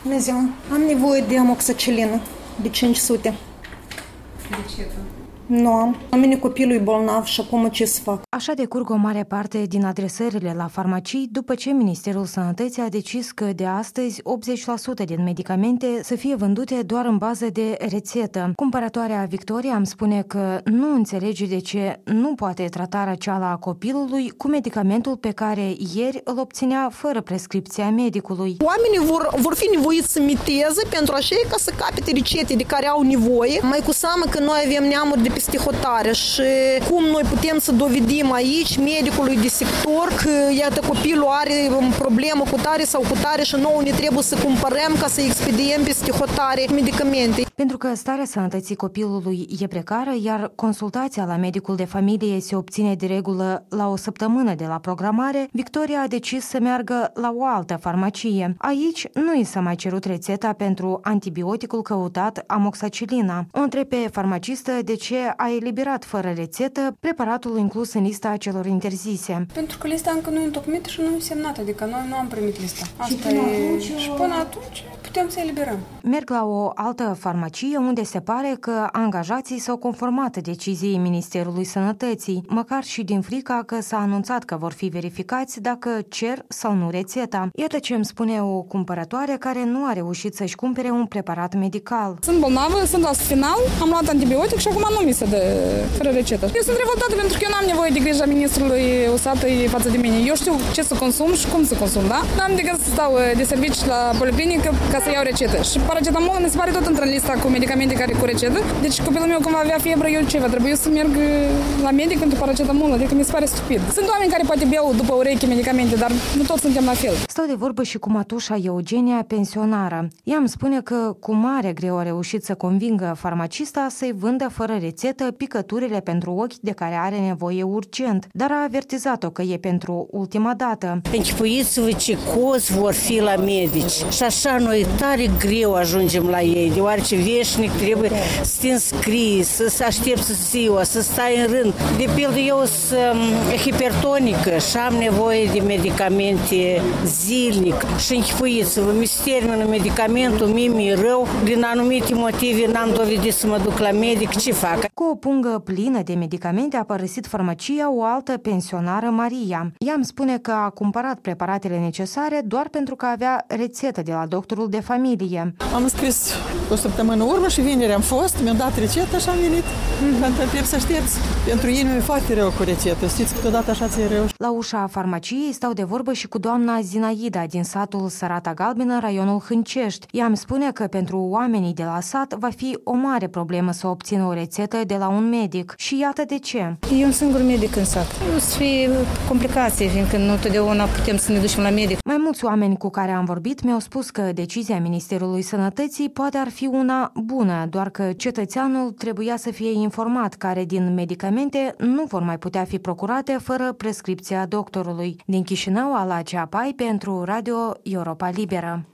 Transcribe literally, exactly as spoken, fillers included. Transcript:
Bună ziua! Am nevoie de amoxicilină de cinci sute. De ce? Nu am. La mine copilul e bolnav și acum ce să fac? Așa decurg o mare parte din adresările la farmacii după ce Ministerul Sănătății a decis că de astăzi optzeci la sută din medicamente să fie vândute doar în bază de rețetă. Cumpărătoarea Victoria îmi spune că nu înțelege de ce nu poate trata răceala a copilului cu medicamentul pe care ieri îl obținea fără prescripția medicului. Oamenii vor, vor fi nevoiți să miteze pentru așa ca să capete rețete de care au nevoie. Mai cu seamă că noi avem neamuri de peste hotare și cum noi putem să dovedim aici medicului de sector că iată copilul are o problemă cu tare sau cu tare și nouă ne trebuie să cumpărăm ca să expediem peste hotare medicamente. Pentru că starea sănătății copilului e precară, iar consultația la medicul de familie se obține de regulă la o săptămână de la programare, Victoria a decis să meargă la o altă farmacie. Aici nu i s-a mai cerut rețeta pentru antibioticul căutat amoxicilina. O întreb pe farmacistă de ce a eliberat fără rețetă preparatul inclus în lista celor interzise. Pentru că lista încă nu e întocmită și nu e semnată, adică noi nu am primit lista. Asta și până e... atunci... Și până atunci putem să eliberăm. Merg la o altă farmacie unde se pare că angajații s-au conformat deciziei Ministerului Sănătății, măcar și din frica că s-a anunțat că vor fi verificați dacă cer sau nu rețeta. Iată ce îmi spune o cumpărătoare care nu a reușit să-și cumpere un preparat medical. Sunt bolnavă, sunt la final, am luat antibiotic și acum nu mi se dă fără rețetă. Eu sunt revoltată pentru că eu n-am nevoie de grija ministrului Usatăi față de mine. Eu știu ce să consum și cum să consum, da? N-am decât să stau de servici la policlinică ca să iau rețetă. Și paracetamol mi se pare tot într-în lista cu medicamente care cu rețetă. Deci copilul meu când va avea febră, eu ce va trebui să merg la medic pentru paracetamol, adică mi se pare stupid. Sunt oameni care poate beau după ureche medicamente, dar nu toți suntem la fel. Stau de vorbă și cu mătușa Eugenia, pensionară. Ea îmi spune că cu mare greu a reușit să convingă farmacista să-i vândă fără rețetă picăturile pentru ochi de care are nevoie urgent, dar a avertizat-o că e pentru ultima dată. Închipuiți-vă ce cozi vor fi la medici și așa noi tare greu ajungem la ei, deoarece veșnic trebuie să te înscrii, să, să aștepți ziua, să stai în rând. De pildă eu sunt hipertonică și am nevoie de medicamente zilnic și închipuiți-vă, mi se termină medicamentul, mie mi-e rău, din anumite motive n-am dovedit să mă duc la medic, ce fac? Cu o pungă plină de medicamente a părăsit farmacia o altă pensionară, Maria. Ea îmi spune că a cumpărat preparatele necesare doar pentru că avea rețetă de la doctorul de familie. Am scris o săptămână urmă și vineri am fost, mi-au dat rețetă și am venit. Mm-hmm. Pentru că trebuie să aștepți. Pentru ei mi-e foarte rău cu rețetă. Știți, câteodată așa ți-e rău. La ușa farmaciei stau de vorbă și cu doamna Zinaida din satul Sărata Galbenă, raionul Hâncești. Ea îmi spune că pentru oamenii de la sat va fi o mare problemă să obțină o rețetă de la un medic. Și iată de ce. E un singur medic în sat. O să fie complicații, fiindcă nu totdeauna putem să ne ducem la medic. Mai mulți oameni cu care am vorbit mi-au spus că decizia Ministerului Sănătății poate ar fi una bună, doar că cetățeanul trebuia să fie informat care din medicamente nu vor mai putea fi procurate fără prescripția doctorului. Din Chișinău, Ala Ceapai pentru Radio Europa Liberă.